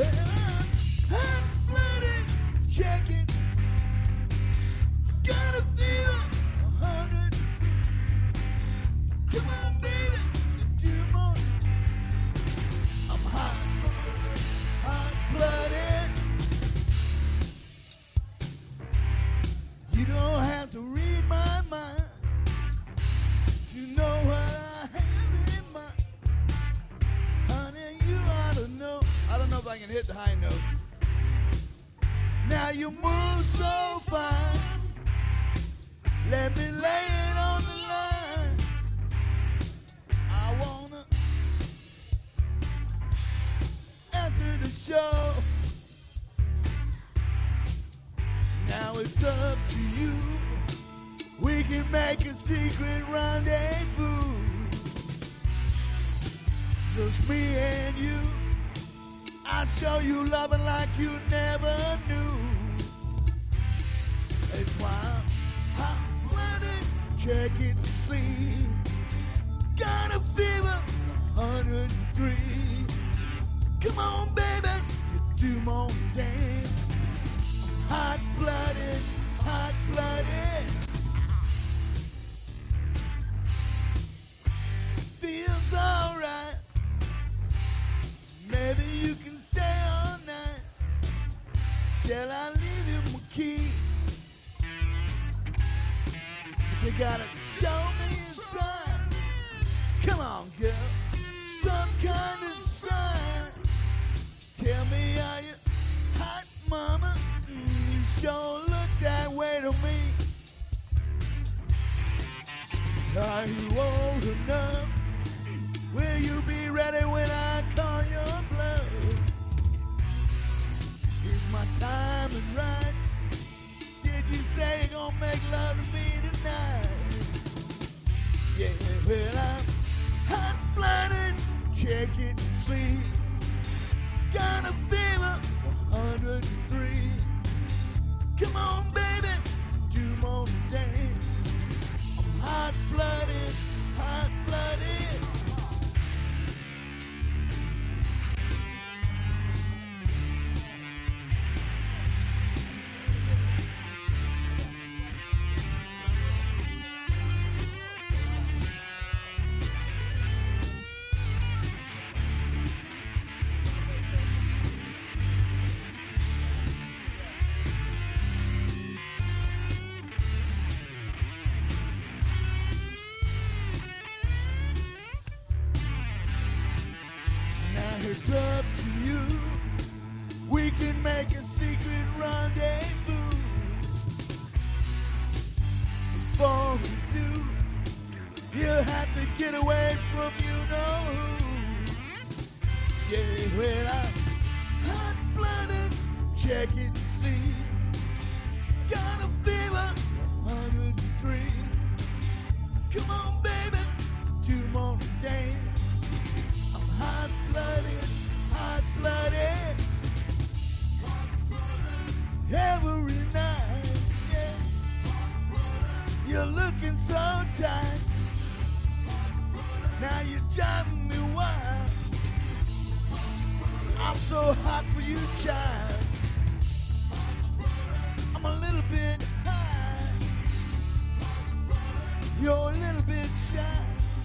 hot-blooded, check it. Got a fever, 100. Come on, baby, do more. I'm hot-blooded. You don't have to read my mind. You know what I have in mind. Honey, you ought to know. I don't know if I can hit the high notes. Now you move so fine. Let me lay it on the line. I wanna enter the show. Now it's up to you. We can make a secret rendezvous. Just me and you. I'll show you loving like you never knew. It's why I'm hot-blooded, check it and see. Got a fever, 103. Come on, baby, you do more dance. Hot-blooded, hot-blooded. Feels alright. Maybe you can stay all night. Shall I leave you my key? But you gotta show me a sign. Come on, girl, some kind of sign. Tell me, are you hot, mama? You sure look that way to me. Are you old enough? Will you be ready when I call your bluff? Is my timing right? Did you say you're gonna make love to me tonight? Yeah, well, I'm hot-blooded, check it and see. Got a fever, 103. Come on, baby, do more than dance. I'm hot-blooded, hot-blooded. It's up to you. We can make a secret rendezvous. Before we do, you have to get away from you know who. Yeah, well, I'm hot-blooded, check it and see. Got a fever, 103. Come on, baby, two more to dance. Hot-blooded, hot-blooded, every night, yeah. You're looking so tight. Now you're driving me wild. I'm so hot for you, child. I'm a little bit high. You're a little bit shy.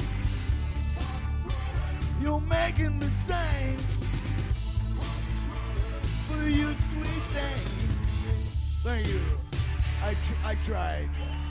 You're making me sing for you, sweet thing. Thank you. I tried.